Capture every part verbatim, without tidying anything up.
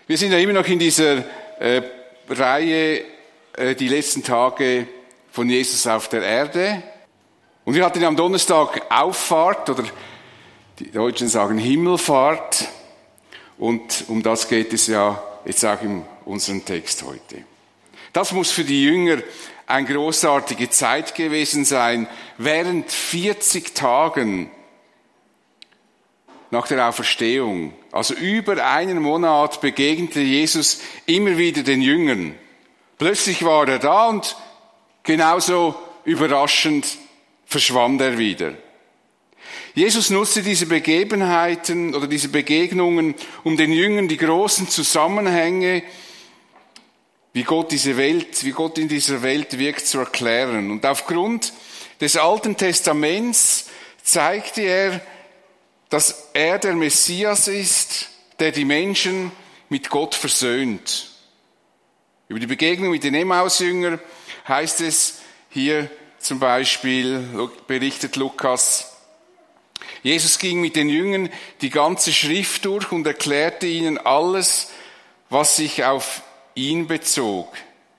Wir sind ja immer noch in dieser äh, Reihe, äh, die letzten Tage von Jesus auf der Erde. Und wir hatten am Donnerstag Auffahrt, oder die Deutschen sagen Himmelfahrt. Und um das geht es ja jetzt auch in unserem Text heute. Das muss für die Jünger eine großartige Zeit gewesen sein. Während vierzig Tagen nach der Auferstehung, also über einen Monat, begegnete Jesus immer wieder den Jüngern. Plötzlich war er da und genauso überraschend verschwand er wieder. Jesus nutzte diese Begebenheiten oder diese Begegnungen, um den Jüngern die großen Zusammenhänge, wie Gott diese Welt, wie Gott in dieser Welt wirkt, zu erklären. Und aufgrund des Alten Testaments zeigte er, dass er der Messias ist, der die Menschen mit Gott versöhnt. Über die Begegnung mit den Emmaus-Jüngern heißt es hier zum Beispiel, berichtet Lukas, Jesus ging mit den Jüngern die ganze Schrift durch und erklärte ihnen alles, was sich auf ihn bezog.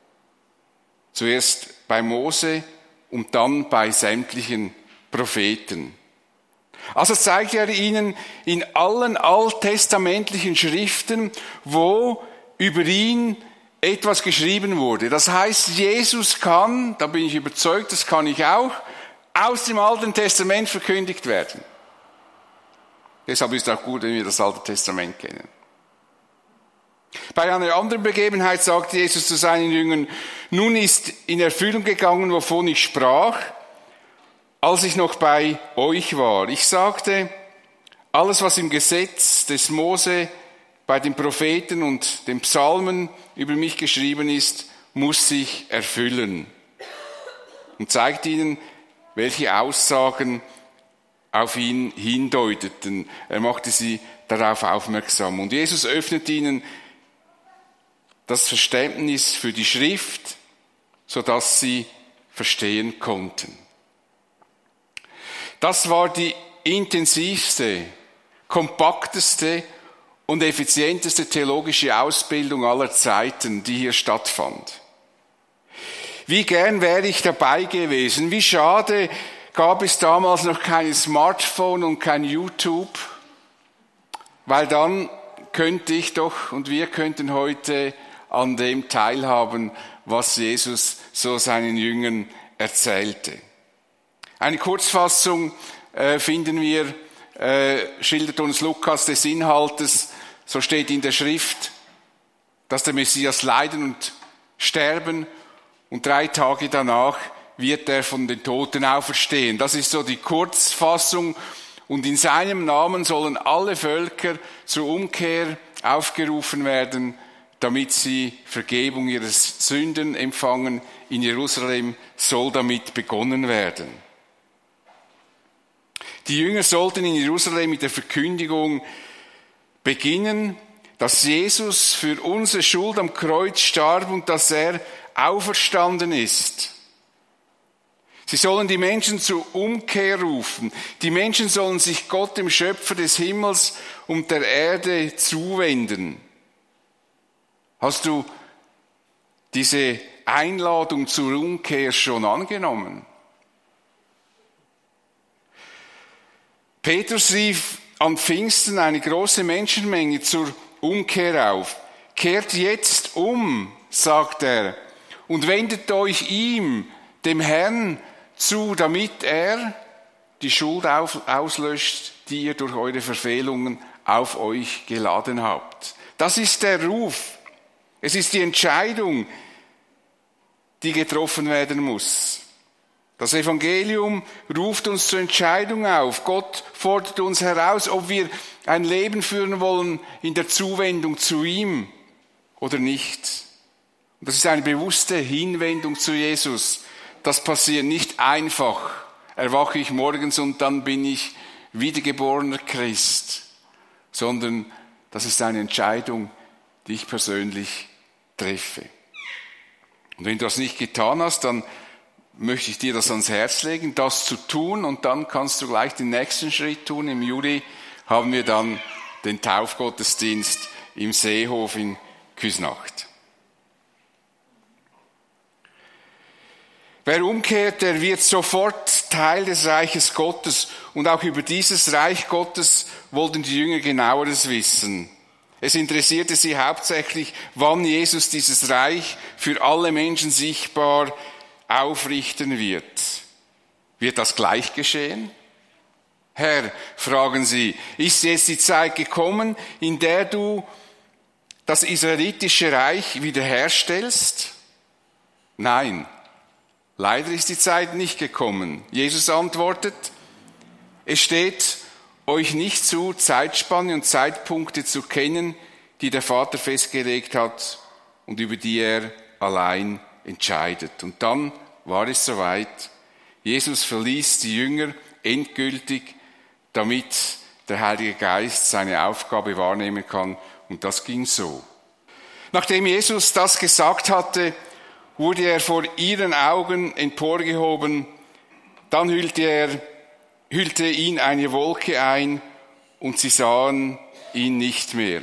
Zuerst bei Mose und dann bei sämtlichen Propheten. Also zeigt er ihnen in allen alttestamentlichen Schriften, wo über ihn etwas geschrieben wurde. Das heißt, Jesus kann, da bin ich überzeugt, das kann ich auch, aus dem Alten Testament verkündigt werden. Deshalb ist es auch gut, wenn wir das Alte Testament kennen. Bei einer anderen Begebenheit sagte Jesus zu seinen Jüngern, nun ist in Erfüllung gegangen, wovon ich sprach, als ich noch bei euch war. Ich sagte, alles, was im Gesetz des Mose, bei den Propheten und den Psalmen über mich geschrieben ist, muss sich erfüllen. Und zeigt ihnen, welche Aussagen auf ihn hindeuteten. Er machte sie darauf aufmerksam. Und Jesus öffnet ihnen das Verständnis für die Schrift, sodass sie verstehen konnten. Das war die intensivste, kompakteste und effizienteste theologische Ausbildung aller Zeiten, die hier stattfand. Wie gern wäre ich dabei gewesen. Wie schade, gab es damals noch kein Smartphone und kein YouTube, weil dann könnte ich doch und wir könnten heute an dem teilhaben, was Jesus so seinen Jüngern erzählte. Eine Kurzfassung äh, finden wir, äh, schildert uns Lukas des Inhaltes, so steht in der Schrift, dass der Messias leiden und sterben und drei Tage danach wird er von den Toten auferstehen. Das ist so die Kurzfassung und in seinem Namen sollen alle Völker zur Umkehr aufgerufen werden, damit sie Vergebung ihrer Sünden empfangen. In Jerusalem soll damit begonnen werden. Die Jünger sollten in Jerusalem mit der Verkündigung beginnen, dass Jesus für unsere Schuld am Kreuz starb und dass er auferstanden ist. Sie sollen die Menschen zur Umkehr rufen. Die Menschen sollen sich Gott, dem Schöpfer des Himmels und der Erde, zuwenden. Hast du diese Einladung zur Umkehr schon angenommen? Petrus rief an Pfingsten eine große Menschenmenge zur Umkehr auf. Kehrt jetzt um, sagt er, und wendet euch ihm, dem Herrn, zu, damit er die Schuld auf, auslöscht, die ihr durch eure Verfehlungen auf euch geladen habt. Das ist der Ruf. Es ist die Entscheidung, die getroffen werden muss. Das Evangelium ruft uns zur Entscheidung auf. Gott fordert uns heraus, ob wir ein Leben führen wollen in der Zuwendung zu ihm oder nicht. Und das ist eine bewusste Hinwendung zu Jesus. Das passiert nicht einfach. Erwache ich morgens und dann bin ich wiedergeborener Christ. Sondern das ist eine Entscheidung, die ich persönlich treffe. Und wenn du das nicht getan hast, dann möchte ich dir das ans Herz legen, das zu tun, und dann kannst du gleich den nächsten Schritt tun. Im Juli haben wir dann den Taufgottesdienst im Seehof in Küsnacht. Wer umkehrt, der wird sofort Teil des Reiches Gottes. Und auch über dieses Reich Gottes wollten die Jünger genaueres wissen. Es interessierte sie hauptsächlich, wann Jesus dieses Reich für alle Menschen sichtbar aufrichten wird. Wird das gleich geschehen? Herr, fragen sie, ist jetzt die Zeit gekommen, in der du das israelitische Reich wiederherstellst? Nein. Leider ist die Zeit nicht gekommen. Jesus antwortet, es steht euch nicht zu, Zeitspanne und Zeitpunkte zu kennen, die der Vater festgelegt hat und über die er allein entscheidet. Und dann war es soweit. Jesus verließ die Jünger endgültig, damit der Heilige Geist seine Aufgabe wahrnehmen kann. Und das ging so. Nachdem Jesus das gesagt hatte, wurde er vor ihren Augen emporgehoben, dann hüllte er, hüllte ihn eine Wolke ein und sie sahen ihn nicht mehr.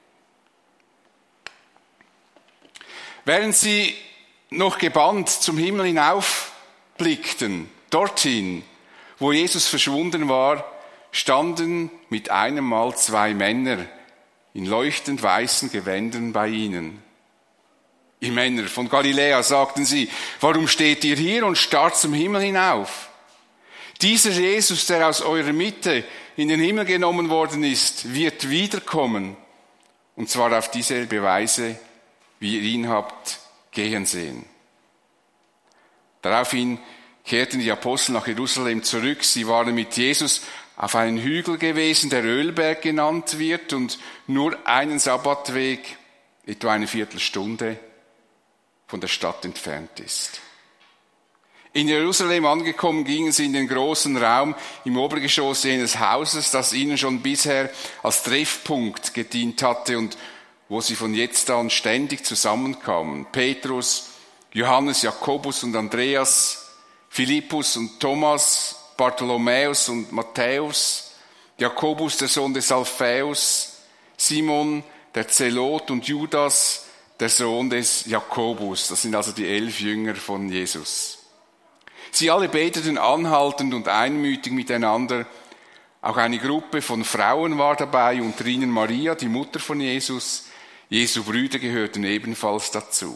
Während sie noch gebannt zum Himmel hinaufblickten, dorthin, wo Jesus verschwunden war, standen mit einem Mal zwei Männer in leuchtend weißen Gewändern bei ihnen. Ihr Männer von Galiläa, sagten sie, warum steht ihr hier und starrt zum Himmel hinauf? Dieser Jesus, der aus eurer Mitte in den Himmel genommen worden ist, wird wiederkommen. Und zwar auf dieselbe Weise, wie ihr ihn habt gehen sehen. Daraufhin kehrten die Apostel nach Jerusalem zurück. Sie waren mit Jesus auf einen Hügel gewesen, der Ölberg genannt wird und nur einen Sabbatweg, etwa eine Viertelstunde, von der Stadt entfernt ist. In Jerusalem angekommen, gingen sie in den großen Raum im Obergeschoss jenes Hauses, das ihnen schon bisher als Treffpunkt gedient hatte und wo sie von jetzt an ständig zusammenkamen. Petrus, Johannes, Jakobus und Andreas, Philippus und Thomas, Bartholomäus und Matthäus, Jakobus, der Sohn des Alphaeus, Simon, der Zelot und Judas, der Sohn des Jakobus. Das sind also die elf Jünger von Jesus. Sie alle beteten anhaltend und einmütig miteinander. Auch eine Gruppe von Frauen war dabei, unter ihnen Maria, die Mutter von Jesus. Jesu Brüder gehörten ebenfalls dazu.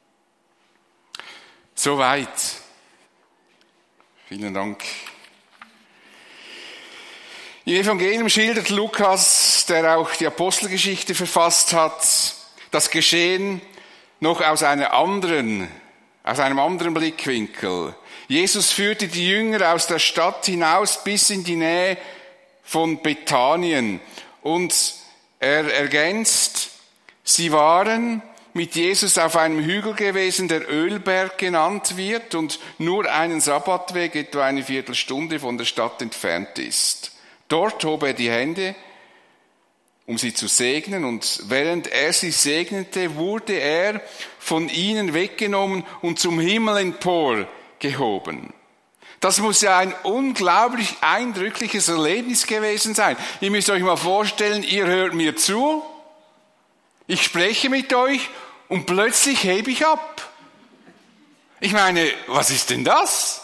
Soweit. Vielen Dank. Im Evangelium schildert Lukas, der auch die Apostelgeschichte verfasst hat, das Geschehen noch aus einer anderen, aus einem anderen Blickwinkel. Jesus führte die Jünger aus der Stadt hinaus bis in die Nähe von Bethanien und er ergänzt, sie waren mit Jesus auf einem Hügel gewesen, der Ölberg genannt wird und nur einen Sabbatweg, etwa eine Viertelstunde von der Stadt entfernt ist. Dort hob er die Hände, um sie zu segnen, und während er sie segnete, wurde er von ihnen weggenommen und zum Himmel emporgehoben. Das muss ja ein unglaublich eindrückliches Erlebnis gewesen sein. Ihr müsst euch mal vorstellen, ihr hört mir zu, ich spreche mit euch und plötzlich hebe ich ab. Ich meine, was ist denn das?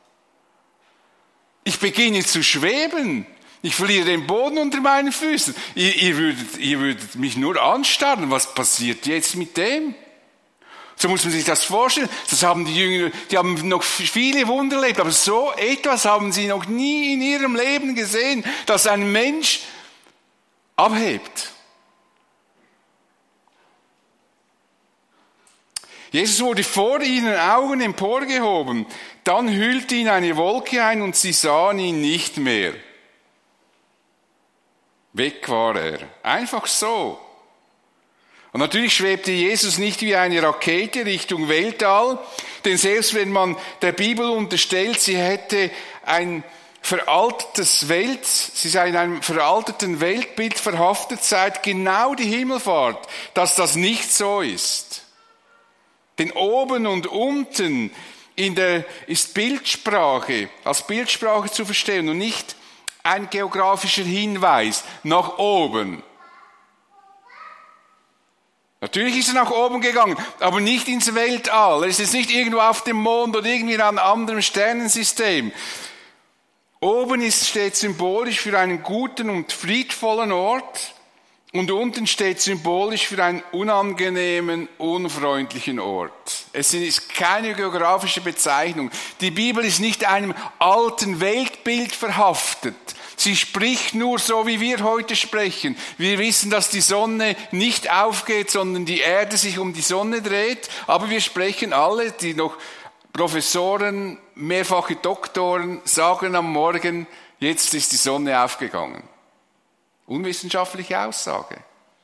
Ich beginne zu schweben. Ich verliere den Boden unter meinen Füßen. Ihr, ihr, würdet, ihr würdet mich nur anstarren. Was passiert jetzt mit dem? So muss man sich das vorstellen. Das haben die Jünger, die haben noch viele Wunder erlebt, aber so etwas haben sie noch nie in ihrem Leben gesehen, dass ein Mensch abhebt. Jesus wurde vor ihren Augen emporgehoben. Dann hüllte ihn eine Wolke ein und sie sahen ihn nicht mehr. Weg war er. Einfach so. Und natürlich schwebte Jesus nicht wie eine Rakete Richtung Weltall, denn selbst wenn man der Bibel unterstellt, sie hätte ein veraltetes Welt, sie sei in einem veralteten Weltbild verhaftet, seit genau die Himmelfahrt, dass das nicht so ist. Denn oben und unten in der, ist Bildsprache, als Bildsprache zu verstehen und nicht ein geografischer Hinweis nach oben. Natürlich ist er nach oben gegangen, aber nicht ins Weltall. Er ist jetzt nicht irgendwo auf dem Mond oder irgendwie in einem anderen Sternensystem. Oben ist, steht symbolisch für einen guten und friedvollen Ort und unten steht symbolisch für einen unangenehmen, unfreundlichen Ort. Es ist keine geografische Bezeichnung. Die Bibel ist nicht einem alten Weltbild verhaftet. Sie spricht nur so, wie wir heute sprechen. Wir wissen, dass die Sonne nicht aufgeht, sondern die Erde sich um die Sonne dreht. Aber wir sprechen alle, die noch Professoren, mehrfache Doktoren, sagen am Morgen, jetzt ist die Sonne aufgegangen. Unwissenschaftliche Aussage.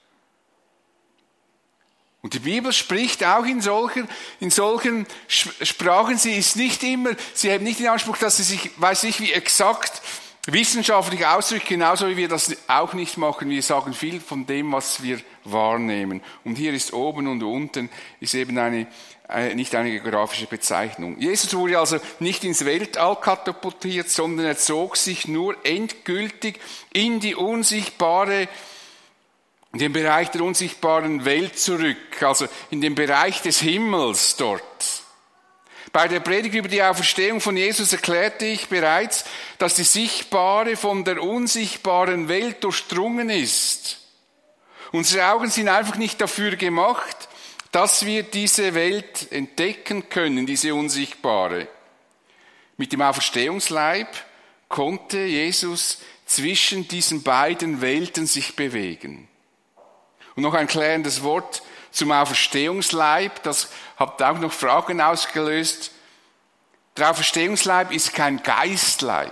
Und die Bibel spricht auch in solchen, in solchen Sprachen. Sie ist nicht immer, sie hat nicht den Anspruch, dass sie sich, weiß ich wie exakt, wissenschaftlich ausdrückt, genauso wie wir das auch nicht machen. Wir sagen viel von dem, was wir wahrnehmen. Und hier ist oben und unten ist eben eine, eine nicht eine geografische Bezeichnung. Jesus wurde also nicht ins Weltall katapultiert, sondern er zog sich nur endgültig in die unsichtbare, in den Bereich der unsichtbaren Welt zurück, also in den Bereich des Himmels dort. Bei der Predigt über die Auferstehung von Jesus erklärte ich bereits, dass die sichtbare von der unsichtbaren Welt durchdrungen ist. Unsere Augen sind einfach nicht dafür gemacht, dass wir diese Welt entdecken können, diese unsichtbare. Mit dem Auferstehungsleib konnte Jesus zwischen diesen beiden Welten sich bewegen. Und noch ein klärendes Wort zum Auferstehungsleib, das hat auch noch Fragen ausgelöst. Der Auferstehungsleib ist kein Geistleib.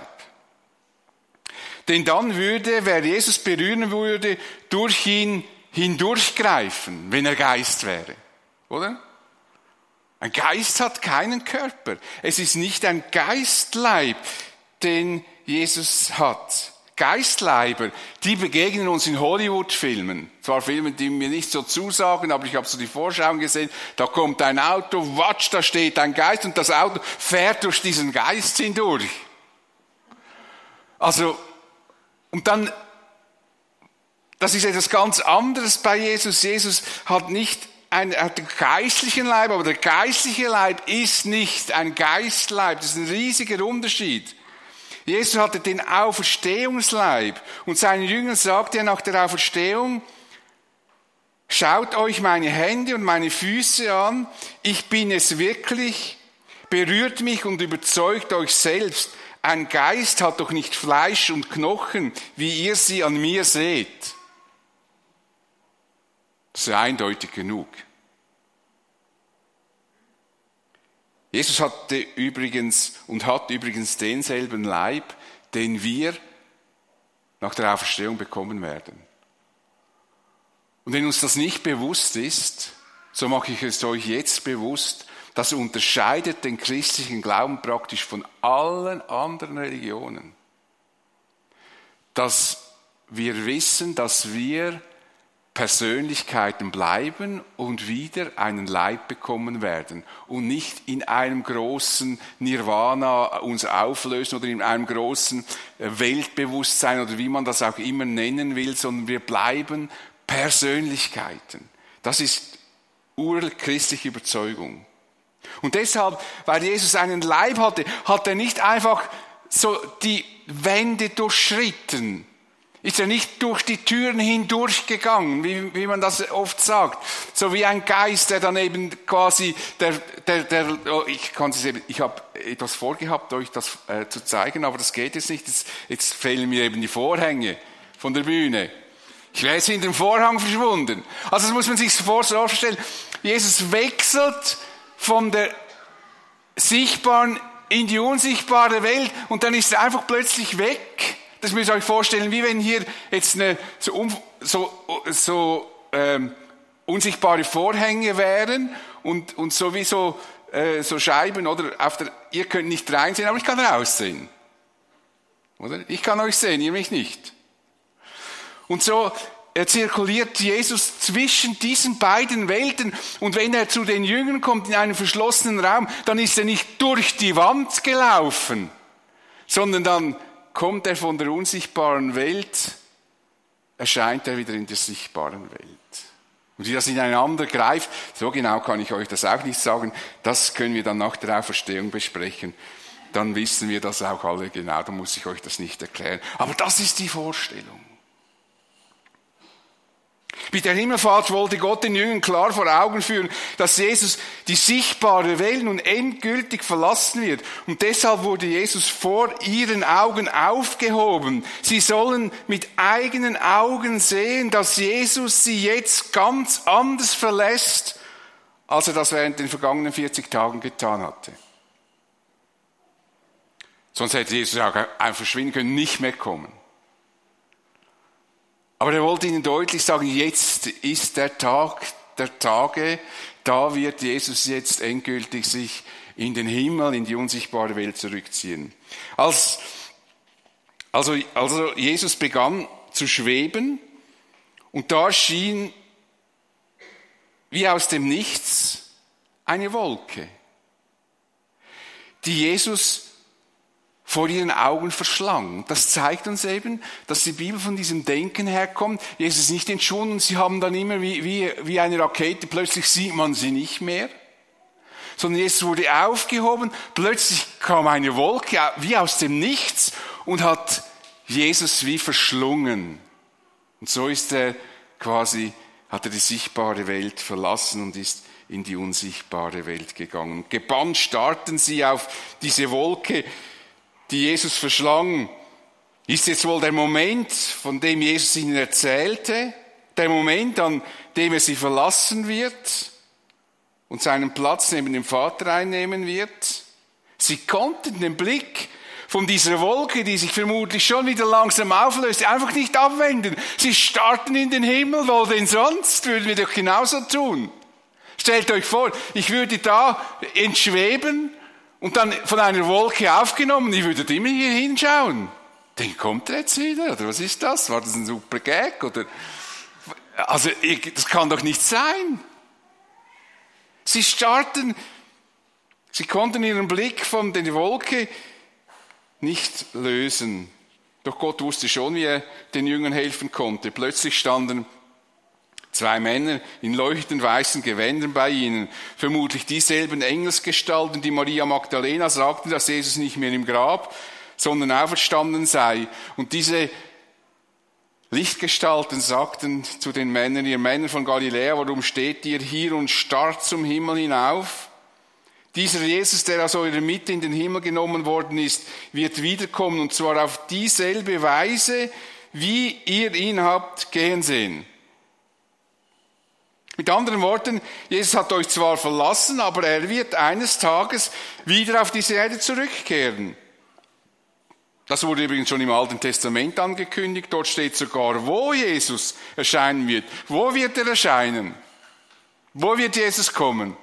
Denn dann würde, wer Jesus berühren würde, durch ihn hindurchgreifen, wenn er Geist wäre. Oder? Ein Geist hat keinen Körper. Es ist nicht ein Geistleib, den Jesus hat. Geistleiber, die begegnen uns in Hollywood-Filmen. Zwar Filme, die mir nicht so zusagen, aber ich habe so die Vorschauen gesehen. Da kommt ein Auto, watsch, da steht ein Geist und das Auto fährt durch diesen Geist hindurch. Also, und dann, das ist etwas ganz anderes bei Jesus. Jesus hat nicht einen, er hat einen geistlichen Leib, aber der geistliche Leib ist nicht ein Geistleib. Das ist ein riesiger Unterschied. Jesus hatte den Auferstehungsleib und seinen Jüngern sagte er nach der Auferstehung, schaut euch meine Hände und meine Füße an, ich bin es wirklich, berührt mich und überzeugt euch selbst. Ein Geist hat doch nicht Fleisch und Knochen, wie ihr sie an mir seht. Das ist eindeutig genug. Jesus hatte übrigens und hat übrigens denselben Leib, den wir nach der Auferstehung bekommen werden. Und wenn uns das nicht bewusst ist, so mache ich es euch jetzt bewusst, das unterscheidet den christlichen Glauben praktisch von allen anderen Religionen. Dass wir wissen, dass wir Persönlichkeiten bleiben und wieder einen Leib bekommen werden und nicht in einem großen Nirvana uns auflösen oder in einem großen Weltbewusstsein oder wie man das auch immer nennen will, sondern wir bleiben Persönlichkeiten. Das ist urchristliche Überzeugung. Und deshalb, weil Jesus einen Leib hatte, hat er nicht einfach so die Wände durchschritten, ist er nicht durch die Türen hindurchgegangen, wie, wie man das oft sagt. So wie ein Geist, der dann eben quasi, der, der, der, oh, ich kann es eben, ich habe etwas vorgehabt, euch das äh, zu zeigen, aber das geht jetzt nicht. Jetzt, jetzt fehlen mir eben die Vorhänge von der Bühne. Ich wäre jetzt hinter dem Vorhang verschwunden. Also das muss man sich so vorstellen. Jesus wechselt von der sichtbaren in die unsichtbare Welt und dann ist er einfach plötzlich weg. Das müsst ihr euch vorstellen, wie wenn hier jetzt eine, so, um, so, so ähm, unsichtbare Vorhänge wären und, und sowieso äh, so Scheiben, oder? Auf der, ihr könnt nicht reinsehen, aber ich kann raussehen. Oder? Ich kann euch sehen, ihr mich nicht. Und so er zirkuliert Jesus zwischen diesen beiden Welten. Und wenn er zu den Jüngern kommt in einen verschlossenen Raum, dann ist er nicht durch die Wand gelaufen, sondern dann kommt er von der unsichtbaren Welt, erscheint er wieder in der sichtbaren Welt. Und wie das ineinander greift, so genau kann ich euch das auch nicht sagen, das können wir dann nach der Auferstehung besprechen. Dann wissen wir das auch alle genau, da muss ich euch das nicht erklären. Aber das ist die Vorstellung. Mit der Himmelfahrt wollte Gott den Jüngern klar vor Augen führen, dass Jesus die sichtbare Welt nun endgültig verlassen wird. Und deshalb wurde Jesus vor ihren Augen aufgehoben. Sie sollen mit eigenen Augen sehen, dass Jesus sie jetzt ganz anders verlässt, als er das während den vergangenen vierzig Tagen getan hatte. Sonst hätte Jesus auch einfach verschwinden können, nicht mehr kommen. Aber er wollte ihnen deutlich sagen, jetzt ist der Tag der Tage, da wird Jesus jetzt endgültig sich in den Himmel, in die unsichtbare Welt zurückziehen. Als, also, also Jesus begann zu schweben und da schien wie aus dem Nichts eine Wolke, die Jesus vor ihren Augen verschlang. Das zeigt uns eben, dass die Bibel von diesem Denken herkommt. Jesus ist nicht entschwunden, sie haben dann immer wie, wie, wie eine Rakete, plötzlich sieht man sie nicht mehr. Sondern Jesus wurde aufgehoben, plötzlich kam eine Wolke wie aus dem Nichts und hat Jesus wie verschlungen. Und so ist er quasi, hat er die sichtbare Welt verlassen und ist in die unsichtbare Welt gegangen. Gebannt starrten sie auf diese Wolke, die Jesus verschlang. Ist jetzt wohl der Moment, von dem Jesus ihnen erzählte, der Moment, an dem er sie verlassen wird und seinen Platz neben dem Vater einnehmen wird? Sie konnten den Blick von dieser Wolke, die sich vermutlich schon wieder langsam auflöst, einfach nicht abwenden. Sie starrten in den Himmel, wohl denn sonst, würden wir doch genauso tun. Stellt euch vor, ich würde da entschweben und dann von einer Wolke aufgenommen, ihr würdet immer hier hinschauen. Den kommt er jetzt wieder, oder was ist das? War das ein super Gag? Oder? Also, das kann doch nicht sein. Sie starrten, sie konnten ihren Blick von der Wolke nicht lösen. Doch Gott wusste schon, wie er den Jüngern helfen konnte. Plötzlich standen zwei Männer in leuchtend weißen Gewändern bei ihnen, vermutlich dieselben Engelsgestalten, die Maria Magdalena sagten, dass Jesus nicht mehr im Grab, sondern auferstanden sei. Und diese Lichtgestalten sagten zu den Männern, ihr Männer von Galiläa, warum steht ihr hier und starrt zum Himmel hinauf? Dieser Jesus, der aus eurer Mitte in den Himmel genommen worden ist, wird wiederkommen, und zwar auf dieselbe Weise, wie ihr ihn habt gehen sehen. Mit anderen Worten, Jesus hat euch zwar verlassen, aber er wird eines Tages wieder auf diese Erde zurückkehren. Das wurde übrigens schon im Alten Testament angekündigt. Dort steht sogar, wo Jesus erscheinen wird. Wo wird er erscheinen? Wo wird Jesus kommen?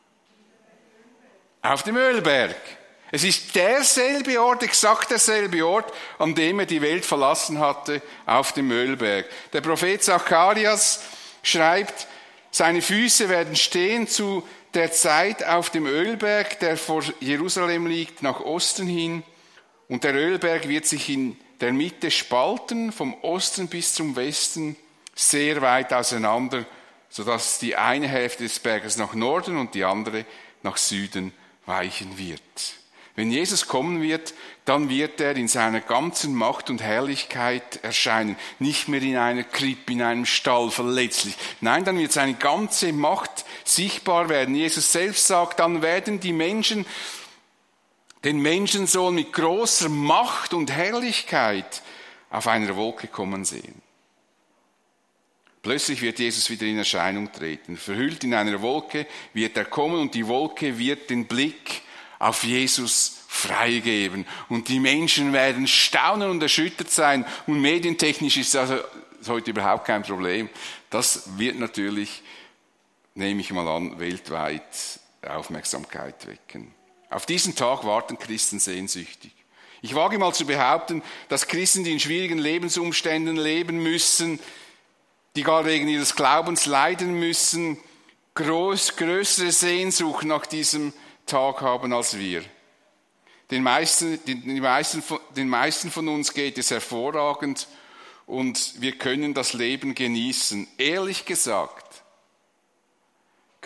Auf dem Ölberg. Es ist derselbe Ort, exakt derselbe Ort, an dem er die Welt verlassen hatte, auf dem Ölberg. Der Prophet Zacharias schreibt, seine Füße werden stehen zu der Zeit auf dem Ölberg, der vor Jerusalem liegt, nach Osten hin. Und der Ölberg wird sich in der Mitte spalten, vom Osten bis zum Westen, sehr weit auseinander, sodass die eine Hälfte des Berges nach Norden und die andere nach Süden weichen wird. Wenn Jesus kommen wird, dann wird er in seiner ganzen Macht und Herrlichkeit erscheinen. Nicht mehr in einer Krippe, in einem Stall, verletzlich. Nein, dann wird seine ganze Macht sichtbar werden. Jesus selbst sagt, dann werden die Menschen den Menschensohn mit großer Macht und Herrlichkeit auf einer Wolke kommen sehen. Plötzlich wird Jesus wieder in Erscheinung treten. Verhüllt in einer Wolke wird er kommen und die Wolke wird den Blick auf Jesus freigeben. Und die Menschen werden staunen und erschüttert sein. Und medientechnisch ist das heute überhaupt kein Problem. Das wird natürlich, nehme ich mal an, weltweit Aufmerksamkeit wecken. Auf diesen Tag warten Christen sehnsüchtig. Ich wage mal zu behaupten, dass Christen, die in schwierigen Lebensumständen leben müssen, die gar wegen ihres Glaubens leiden müssen, groß, größere Sehnsucht nach diesem Tag haben als wir. Den meisten, den, meisten, den meisten von uns geht es hervorragend und wir können das Leben genießen. Ehrlich gesagt,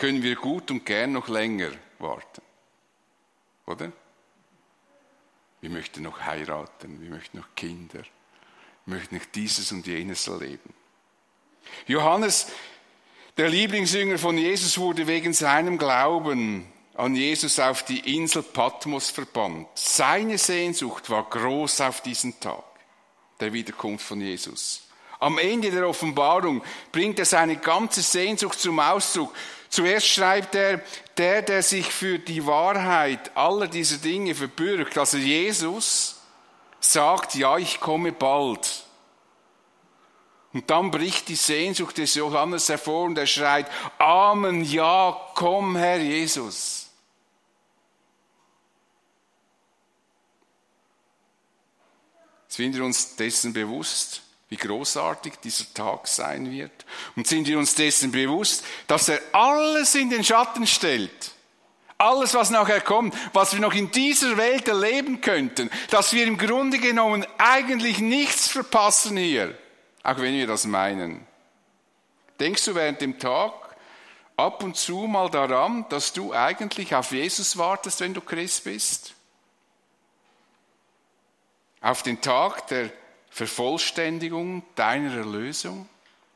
können wir gut und gern noch länger warten. Oder? Wir möchten noch heiraten, wir möchten noch Kinder, wir möchten noch dieses und jenes erleben. Johannes, der Lieblingsjünger von Jesus, wurde wegen seinem Glauben an Jesus auf die Insel Patmos verbannt. Seine Sehnsucht war groß auf diesen Tag der Wiederkunft von Jesus. Am Ende der Offenbarung bringt er seine ganze Sehnsucht zum Ausdruck. Zuerst schreibt er, der, der sich für die Wahrheit aller dieser Dinge verbürgt, also Jesus, sagt, ja, ich komme bald. Und dann bricht die Sehnsucht des Johannes hervor und er schreit, Amen, ja, komm, Herr Jesus. Sind wir uns dessen bewusst, wie großartig dieser Tag sein wird? Und sind wir uns dessen bewusst, dass er alles in den Schatten stellt? Alles, was nachher kommt, was wir noch in dieser Welt erleben könnten, dass wir im Grunde genommen eigentlich nichts verpassen hier, auch wenn wir das meinen. Denkst du während dem Tag ab und zu mal daran, dass du eigentlich auf Jesus wartest, wenn du Christ bist? Auf den Tag der Vervollständigung deiner Erlösung?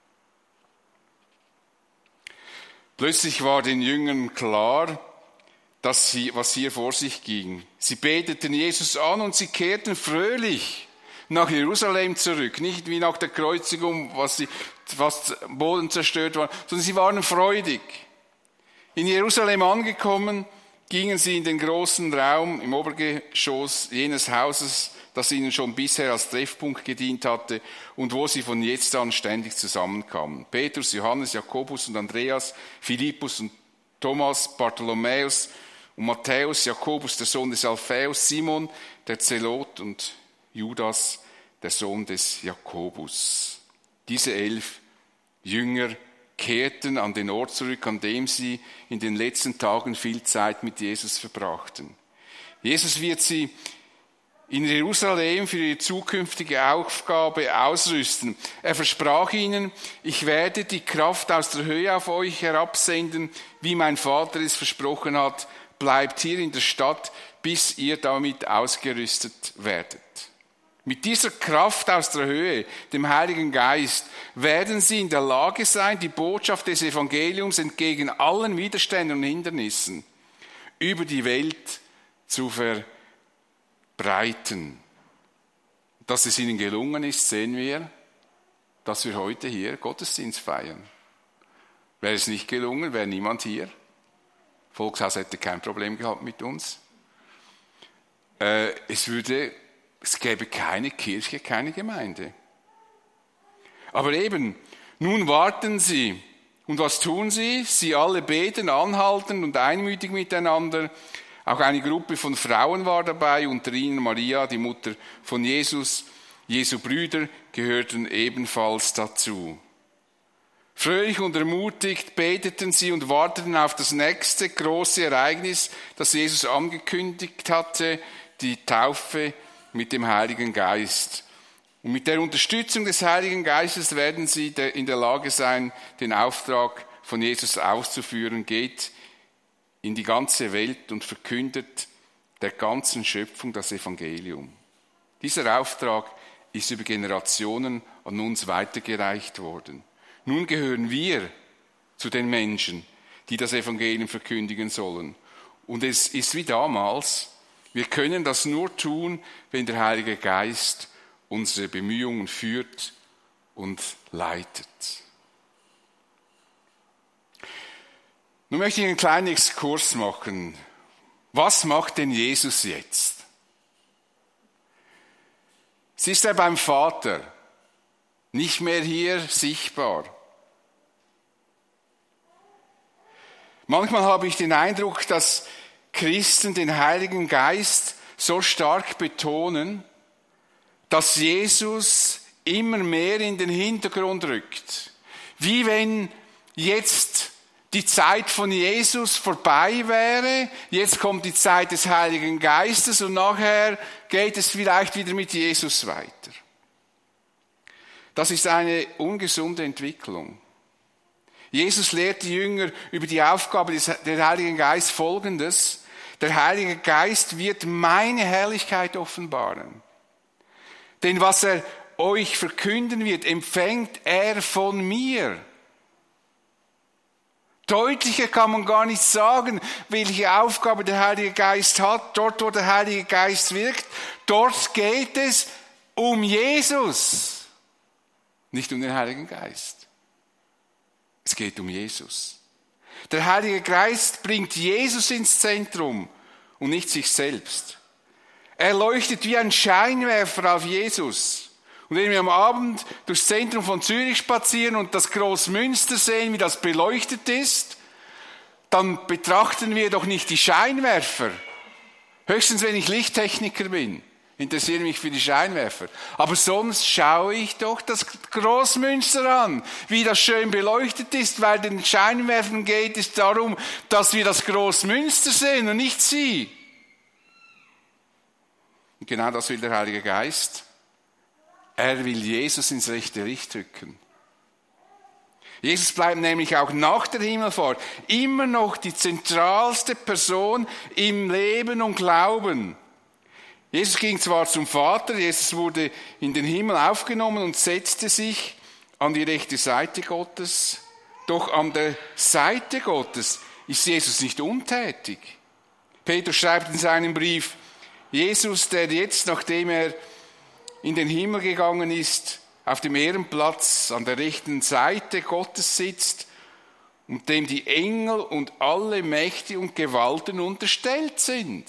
Plötzlich war den Jüngern klar, dass sie, was hier vor sich ging. Sie beteten Jesus an und sie kehrten fröhlich nach Jerusalem zurück. Nicht wie nach der Kreuzigung, was sie fast Boden zerstört war, sondern sie waren freudig. In Jerusalem angekommen, gingen sie in den großen Raum im Obergeschoss jenes Hauses, das ihnen schon bisher als Treffpunkt gedient hatte und wo sie von jetzt an ständig zusammenkamen. Petrus, Johannes, Jakobus und Andreas, Philippus und Thomas, Bartholomäus und Matthäus, Jakobus, der Sohn des Alphaeus, Simon, der Zelot und Judas, der Sohn des Jakobus. Diese elf Jünger kehrten an den Ort zurück, an dem sie in den letzten Tagen viel Zeit mit Jesus verbrachten. Jesus wird sie in Jerusalem für ihre zukünftige Aufgabe ausrüsten. Er versprach ihnen, ich werde die Kraft aus der Höhe auf euch herabsenden, wie mein Vater es versprochen hat. Bleibt hier in der Stadt, bis ihr damit ausgerüstet werdet. Mit dieser Kraft aus der Höhe, dem Heiligen Geist, werden sie in der Lage sein, die Botschaft des Evangeliums entgegen allen Widerständen und Hindernissen über die Welt zu verbreiten. Dass es ihnen gelungen ist, sehen wir, dass wir heute hier Gottesdienst feiern. Wäre es nicht gelungen, wäre niemand hier. Volkshaus hätte kein Problem gehabt mit uns. Äh, es würde, es gäbe keine Kirche, keine Gemeinde. Aber eben, nun warten sie. Und was tun sie? Sie alle beten, anhaltend und einmütig miteinander. Auch eine Gruppe von Frauen war dabei, unter ihnen Maria, die Mutter von Jesus. Jesu Brüder gehörten ebenfalls dazu. Fröhlich und ermutigt beteten sie und warteten auf das nächste große Ereignis, das Jesus angekündigt hatte, die Taufe mit dem Heiligen Geist. Und mit der Unterstützung des Heiligen Geistes werden sie in der Lage sein, den Auftrag von Jesus auszuführen. Geht in die ganze Welt und verkündet der ganzen Schöpfung das Evangelium. Dieser Auftrag ist über Generationen an uns weitergereicht worden. Nun gehören wir zu den Menschen, die das Evangelium verkündigen sollen. Und es ist wie damals, wir können das nur tun, wenn der Heilige Geist unsere Bemühungen führt und leitet. Nun möchte ich einen kleinen Exkurs machen. Was macht denn Jesus jetzt? Es ist er beim Vater, nicht mehr hier sichtbar. Manchmal habe ich den Eindruck, dass Christen den Heiligen Geist so stark betonen, dass Jesus immer mehr in den Hintergrund rückt. Wie wenn jetzt die Zeit von Jesus vorbei wäre, jetzt kommt die Zeit des Heiligen Geistes und nachher geht es vielleicht wieder mit Jesus weiter. Das ist eine ungesunde Entwicklung. Jesus lehrt die Jünger über die Aufgabe des Heiligen Geistes Folgendes: Der Heilige Geist wird meine Herrlichkeit offenbaren. Denn was er euch verkünden wird, empfängt er von mir. Deutlicher kann man gar nicht sagen, welche Aufgabe der Heilige Geist hat. Dort, wo der Heilige Geist wirkt, dort geht es um Jesus, nicht um den Heiligen Geist. Es geht um Jesus. Der Heilige Geist bringt Jesus ins Zentrum und nicht sich selbst. Er leuchtet wie ein Scheinwerfer auf Jesus. Und wenn wir am Abend durchs Zentrum von Zürich spazieren und das Großmünster sehen, wie das beleuchtet ist, dann betrachten wir doch nicht die Scheinwerfer. Höchstens, wenn ich Lichttechniker bin, interessiere mich für die Scheinwerfer. Aber sonst schaue ich doch das Großmünster an, wie das schön beleuchtet ist, weil den Scheinwerfern geht es darum, dass wir das Großmünster sehen und nicht sie. Und genau das will der Heilige Geist. Er will Jesus ins rechte Licht rücken. Jesus bleibt nämlich auch nach der Himmelfahrt immer noch die zentralste Person im Leben und Glauben. Jesus ging zwar zum Vater, Jesus wurde in den Himmel aufgenommen und setzte sich an die rechte Seite Gottes, doch an der Seite Gottes ist Jesus nicht untätig. Petrus schreibt in seinem Brief: Jesus, der jetzt, nachdem er in den Himmel gegangen ist, auf dem Ehrenplatz an der rechten Seite Gottes sitzt und dem die Engel und alle Mächte und Gewalten unterstellt sind.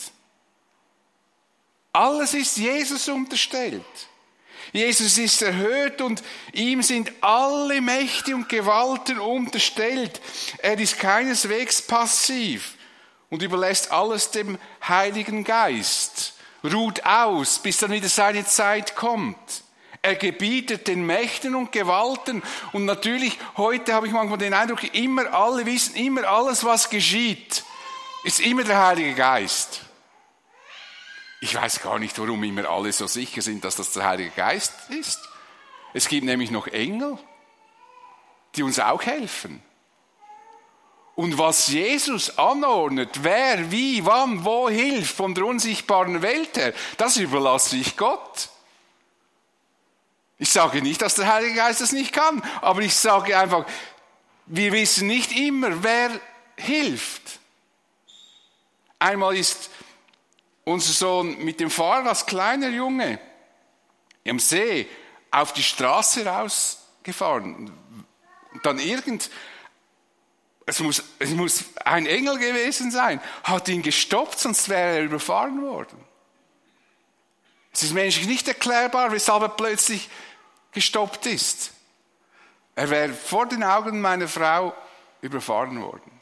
Alles ist Jesus unterstellt. Jesus ist erhöht und ihm sind alle Mächte und Gewalten unterstellt. Er ist keineswegs passiv und überlässt alles dem Heiligen Geist. Ruht aus, bis dann wieder seine Zeit kommt. Er gebietet den Mächten und Gewalten. Und natürlich, heute habe ich manchmal den Eindruck, immer alle wissen, immer alles, was geschieht, ist immer der Heilige Geist. Ich weiß gar nicht, warum immer alle so sicher sind, dass das der Heilige Geist ist. Es gibt nämlich noch Engel, die uns auch helfen. Und was Jesus anordnet, wer, wie, wann, wo hilft von der unsichtbaren Welt her, das überlasse ich Gott. Ich sage nicht, dass der Heilige Geist das nicht kann, aber ich sage einfach, wir wissen nicht immer, wer hilft. Einmal ist unser Sohn mit dem Fahrrad als kleiner Junge am See auf die Straße rausgefahren. Und dann irgend, es muss, es muss ein Engel gewesen sein, hat ihn gestoppt, sonst wäre er überfahren worden. Es ist menschlich nicht erklärbar, weshalb er plötzlich gestoppt ist. Er wäre vor den Augen meiner Frau überfahren worden.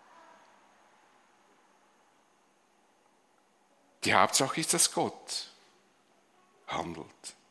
Die Hauptsache ist, dass Gott handelt.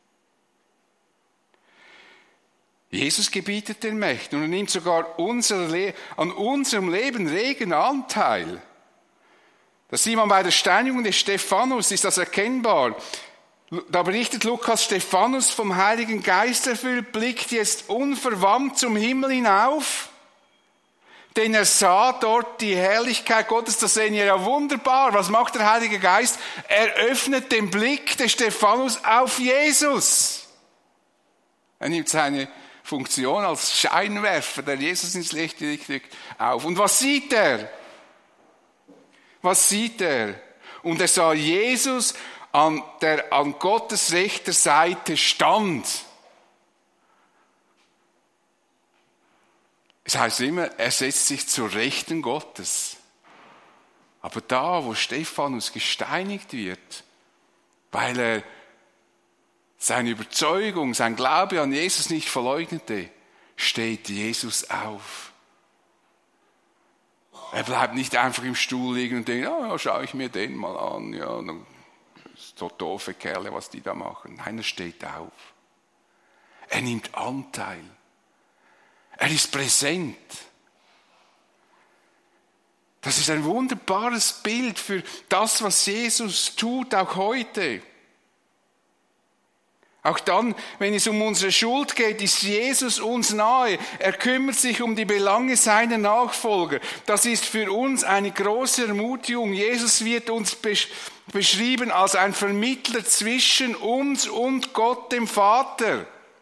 Jesus gebietet den Mächten und er nimmt sogar unser Le- an unserem Leben regen Anteil. Das sieht man bei der Steinigung des Stephanus, ist das erkennbar. Da berichtet Lukas: Stephanus, vom Heiligen Geist erfüllt, blickt jetzt unverwandt zum Himmel hinauf, denn er sah dort die Herrlichkeit Gottes. Das sehen wir ja wunderbar. Was macht der Heilige Geist? Er öffnet den Blick des Stephanus auf Jesus. Er nimmt seine Funktion als Scheinwerfer, der Jesus ins Licht rückt, auf. Und was sieht er? Was sieht er? Und er sah Jesus, an der an Gottes rechter Seite stand. Es heißt immer, er setzt sich zur Rechten Gottes. Aber da, wo Stephanus gesteinigt wird, weil er seine Überzeugung, sein Glaube an Jesus nicht verleugnete, steht Jesus auf. Er bleibt nicht einfach im Stuhl liegen und denkt, oh, ja, schaue ich mir den mal an, ja, so doofe Kerle, was die da machen. Nein, er steht auf. Er nimmt Anteil. Er ist präsent. Das ist ein wunderbares Bild für das, was Jesus tut, auch heute. Auch dann, wenn es um unsere Schuld geht, ist Jesus uns nahe. Er kümmert sich um die Belange seiner Nachfolger. Das ist für uns eine große Ermutigung. Jesus wird uns beschrieben als ein Vermittler zwischen uns und Gott, dem Vater.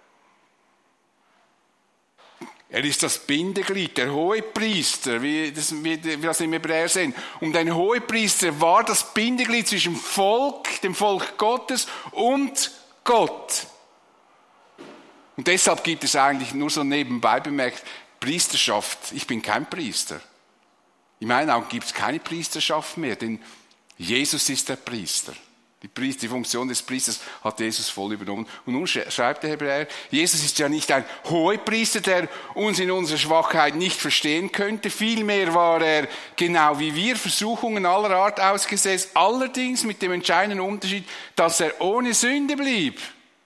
Er ist das Bindeglied, der Hohepriester, wie das, wie wir das im Hebräer sehen. Und ein Hohepriester war das Bindeglied zwischen dem Volk, dem Volk Gottes und Gott. Und deshalb gibt es eigentlich nur so nebenbei bemerkt Priesterschaft. Ich bin kein Priester. In meinen Augen gibt es keine Priesterschaft mehr, denn Jesus ist der Priester. Die, Priester, die Funktion des Priesters hat Jesus voll übernommen. Und nun schreibt der Hebräer, Jesus ist ja nicht ein Hohepriester, der uns in unserer Schwachheit nicht verstehen könnte. Vielmehr war er, genau wie wir, Versuchungen aller Art ausgesetzt. Allerdings mit dem entscheidenden Unterschied, dass er ohne Sünde blieb.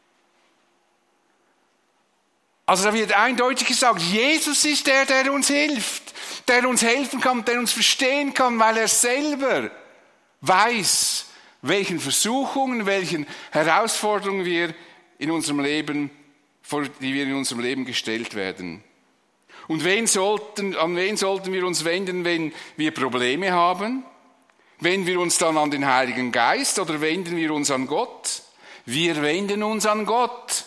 Also da wird eindeutig gesagt, Jesus ist der, der uns hilft, der uns helfen kann, der uns verstehen kann, weil er selber weiß, welchen Versuchungen, welchen Herausforderungen wir in unserem Leben, vor die wir in unserem Leben gestellt werden. Und wen sollten, an wen sollten wir uns wenden, wenn wir Probleme haben? Wenden wir uns dann an den Heiligen Geist oder wenden wir uns an Gott? Wir wenden uns an Gott.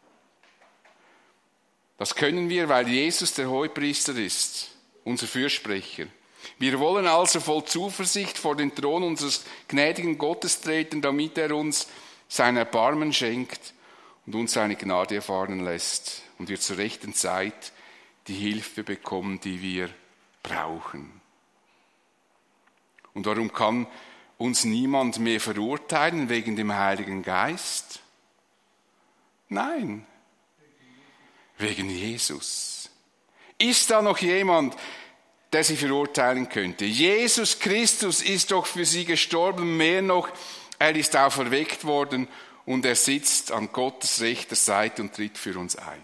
Das können wir, weil Jesus der Hohepriester ist, unser Fürsprecher. Wir wollen also voll Zuversicht vor den Thron unseres gnädigen Gottes treten, damit er uns sein Erbarmen schenkt und uns seine Gnade erfahren lässt und wir zur rechten Zeit die Hilfe bekommen, die wir brauchen. Und warum kann uns niemand mehr verurteilen wegen dem Heiligen Geist? Nein, wegen Jesus. Ist da noch jemand, der sie verurteilen könnte? Jesus Christus ist doch für sie gestorben, mehr noch, er ist auferweckt worden und er sitzt an Gottes rechter Seite und tritt für uns ein.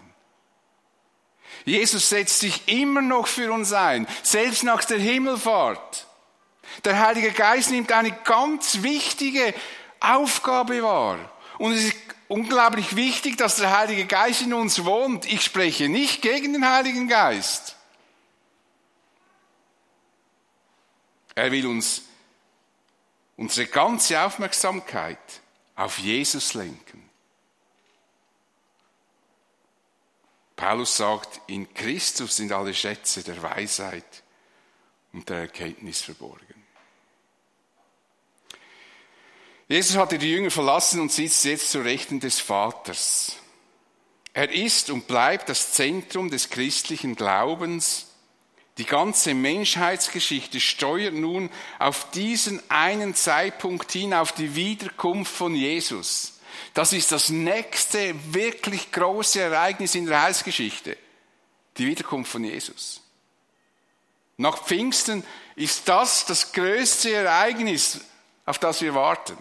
Jesus setzt sich immer noch für uns ein, selbst nach der Himmelfahrt. Der Heilige Geist nimmt eine ganz wichtige Aufgabe wahr. Und es ist unglaublich wichtig, dass der Heilige Geist in uns wohnt. Ich spreche nicht gegen den Heiligen Geist. Er will uns unsere ganze Aufmerksamkeit auf Jesus lenken. Paulus sagt, in Christus sind alle Schätze der Weisheit und der Erkenntnis verborgen. Jesus hatte die Jünger verlassen und sitzt jetzt zur Rechten des Vaters. Er ist und bleibt das Zentrum des christlichen Glaubens. Die ganze Menschheitsgeschichte steuert nun auf diesen einen Zeitpunkt hin, auf die Wiederkunft von Jesus. Das ist das nächste wirklich große Ereignis in der Heilsgeschichte. Die Wiederkunft von Jesus. Nach Pfingsten ist das das größte Ereignis, auf das wir warten.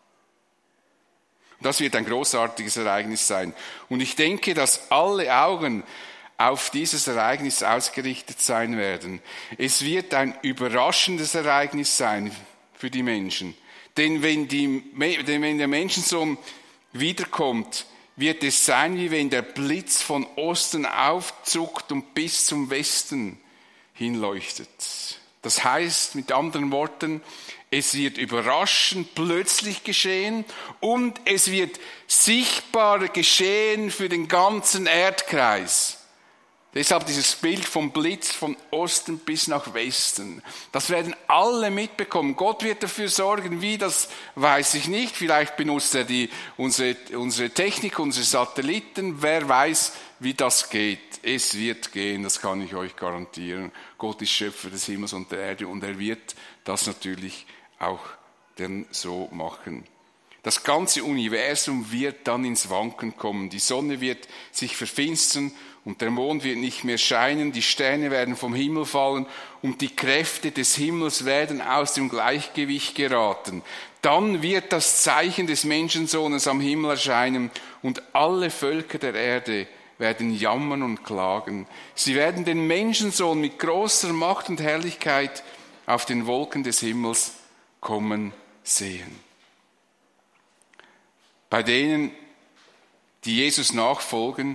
Das wird ein großartiges Ereignis sein. Und ich denke, dass alle Augen auf dieses Ereignis ausgerichtet sein werden. Es wird ein überraschendes Ereignis sein für die Menschen. Denn wenn, die, denn wenn der Menschensohn wiederkommt, wird es sein, wie wenn der Blitz von Osten aufzuckt und bis zum Westen hinleuchtet. Das heißt, mit anderen Worten, es wird überraschend plötzlich geschehen und es wird sichtbar geschehen für den ganzen Erdkreis. Deshalb dieses Bild vom Blitz von Osten bis nach Westen. Das werden alle mitbekommen. Gott wird dafür sorgen, wie, das weiß ich nicht. Vielleicht benutzt er die, unsere, unsere Technik, unsere Satelliten. Wer weiß, wie das geht. Es wird gehen, das kann ich euch garantieren. Gott ist Schöpfer des Himmels und der Erde und er wird das natürlich auch dann so machen. Das ganze Universum wird dann ins Wanken kommen. Die Sonne wird sich verfinstern und der Mond wird nicht mehr scheinen. Die Sterne werden vom Himmel fallen und die Kräfte des Himmels werden aus dem Gleichgewicht geraten. Dann wird das Zeichen des Menschensohnes am Himmel erscheinen und alle Völker der Erde werden jammern und klagen. Sie werden den Menschensohn mit großer Macht und Herrlichkeit auf den Wolken des Himmels kommen sehen. Bei denen, die Jesus nachfolgen,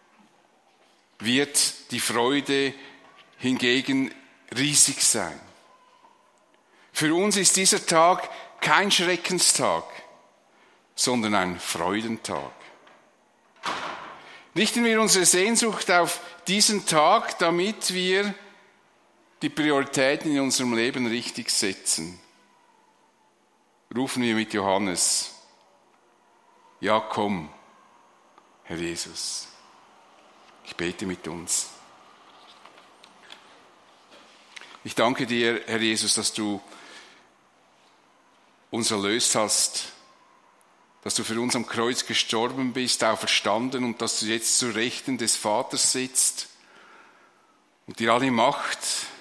wird die Freude hingegen riesig sein. Für uns ist dieser Tag kein Schreckenstag, sondern ein Freudentag. Richten wir unsere Sehnsucht auf diesen Tag, damit wir die Prioritäten in unserem Leben richtig setzen. Rufen wir mit Johannes: Ja, komm, Herr Jesus. Ich bete mit uns. Ich danke dir, Herr Jesus, dass du uns erlöst hast, dass du für uns am Kreuz gestorben bist, auferstanden und dass du jetzt zu Rechten des Vaters sitzt und dir alle Macht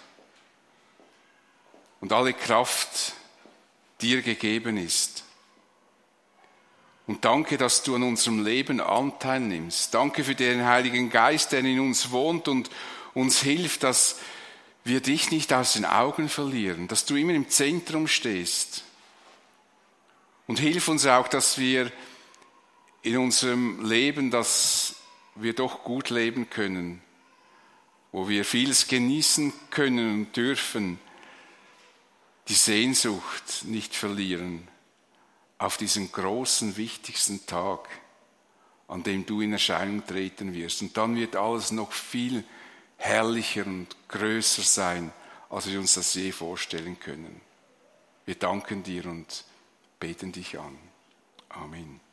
und alle Kraft dir gegeben ist. Und danke, dass du an unserem Leben Anteil nimmst. Danke für den Heiligen Geist, der in uns wohnt und uns hilft, dass wir dich nicht aus den Augen verlieren, dass du immer im Zentrum stehst. Und hilf uns auch, dass wir in unserem Leben, dass wir doch gut leben können, wo wir vieles genießen können und dürfen, die Sehnsucht nicht verlieren auf diesen großen, wichtigsten Tag, an dem du in Erscheinung treten wirst. Und dann wird alles noch viel herrlicher und größer sein, als wir uns das je vorstellen können. Wir danken dir und beten dich an. Amen.